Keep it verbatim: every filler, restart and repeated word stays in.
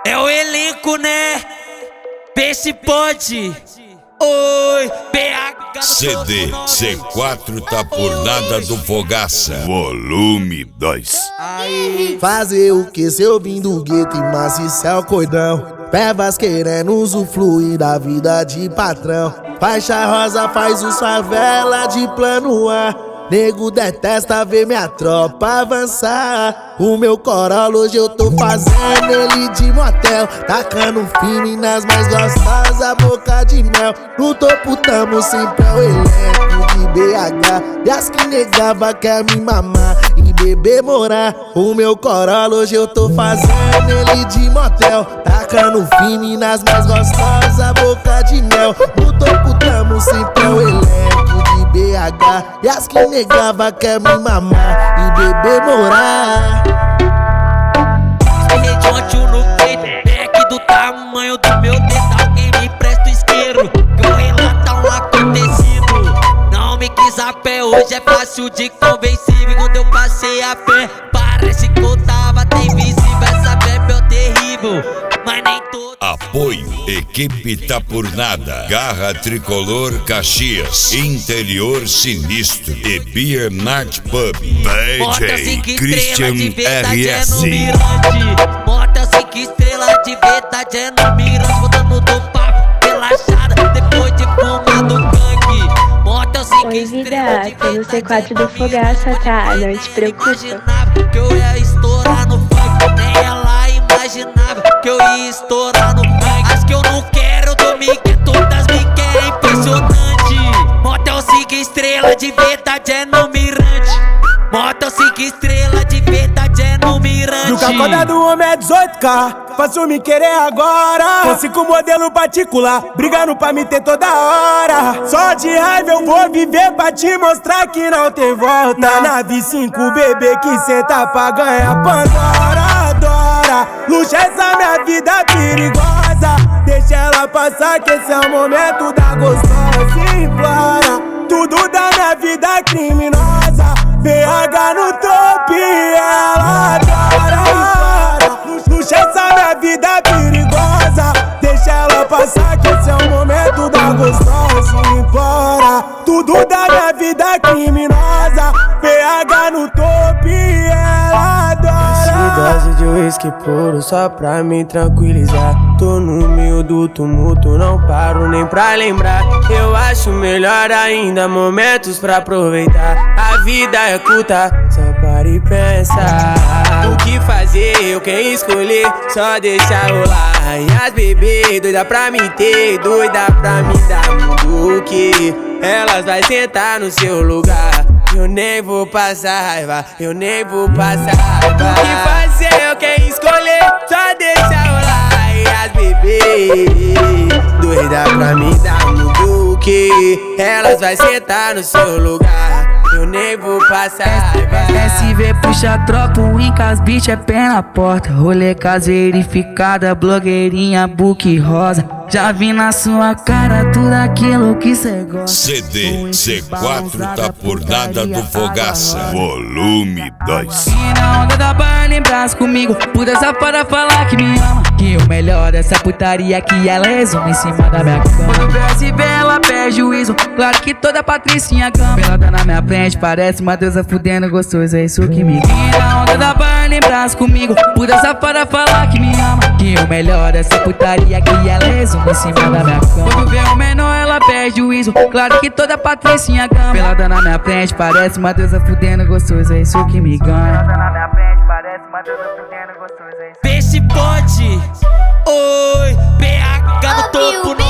É o elenco, né? Peixe pode. Oi, P H. C D C quatro tá por nada do Fogaça. Volume dois. Fazer o que se eu vim do gueto e maciçar o cordão. Pevas querendo usufruir da vida de patrão. Faixa rosa faz os favela de plano A. Nego detesta ver minha tropa avançar. O meu Corolla hoje eu tô fazendo ele de motel, tacando fino nas mais gostosas, boca de mel. No topo tamo sempre é o elenco de B H. E as que negava quer me mamar e beber morar. O meu Corolla hoje eu tô fazendo ele de motel, tacando fino nas mais gostosas, boca de mel. No topo tamo sempre é o elenco de B H. E as que negava quer me mamar e beber morar. Redonte no peito, back do tamanho do meu dedo. Alguém me presta o isqueiro, que eu relatar um acontecido. Não me quis a pé, hoje é fácil de convencer. Quando eu passei a pé, parece que eu tava até invisível. Essa bebe é terrível, mas nem todo. Apoio, equipe tá por nada. Garra Tricolor Caxias, Interior Sinistro e Beer Night Pub. D J Christian R S. Motel cinco estrelas de verdade é no Mirante. Voltando do papo, relaxada, depois de fumar do gangue. Motel cinco Oi, estrelas vida, tô no C quatro do Fogaça, tá? Não te preocupa. Imaginava que eu ia estourar no funk, nem ela imaginava que eu ia estourar no funk. As que eu não quero dormir, que todas me querem, impressionante. Motel cinco estrelas de verdade é no Mirante. Motel cinco estrelas de verdade é no Mirante. Do Cacoda do homem é dezoito K, faço me querer agora. Fosse com modelo particular, brigando pra me ter toda hora. Só de raiva eu vou viver pra te mostrar que não tem volta. Na nave cinco bebê que cê tá pra ganhar Pandora, adora. Luxa essa minha vida perigosa, deixa ela passar que esse é o momento da gostosa. Implora, tudo da minha vida criminosa. B H no topo e ela adora. Luxa essa minha vida perigosa, deixa ela passar que esse é o momento da gostosa. Implora, tudo da minha vida criminosa. B H no topo e ela adora. Dose de uísque puro só pra me tranquilizar. Tô no meio do tumulto, não paro nem pra lembrar. Eu acho melhor ainda momentos pra aproveitar. A vida é curta, só para e pensar. O que fazer, eu quem escolher, só deixar rolar. E as bebês doida pra me ter, doida pra me dar mundo que elas vai sentar no seu lugar. Eu nem vou passar raiva, eu nem vou passar raiva. O que fazer, eu quem escolher, só deixar rolar. E as bebês doida pra me dar mundo que elas vai sentar no seu lugar. Eu nem vou passar raiva. S V puxa tropa, o Incas Beach é pé na porta. Rolê casa verificada, blogueirinha book rosa. Já vi na sua cara tudo aquilo que cê gosta. C D C quatro tá por nada do Fogaça. Volume dois. E na onda da barra lembras comigo, puta safada falar que me ama. Que o melhor dessa putaria que ela exuma em cima da minha cama. Quando vê S V ela perde juízo, claro que toda patricinha gama. Pelada na minha frente, parece uma deusa fudendo gostoso, é isso que me guia. E na onda da barra lembras comigo, puta safada falar que me ama. Que o melhor dessa putaria que ela exuma em cima da minha cama. Quando vê o menor ela perde juízo, claro que toda patricinha gama. Pelada na minha frente, parece uma deusa fudendo gostoso, é isso que me ganha. Pelada na minha frente, parece uma deusa fudendo gostoso, é isso. Peixe pode. Oi, P H no topo.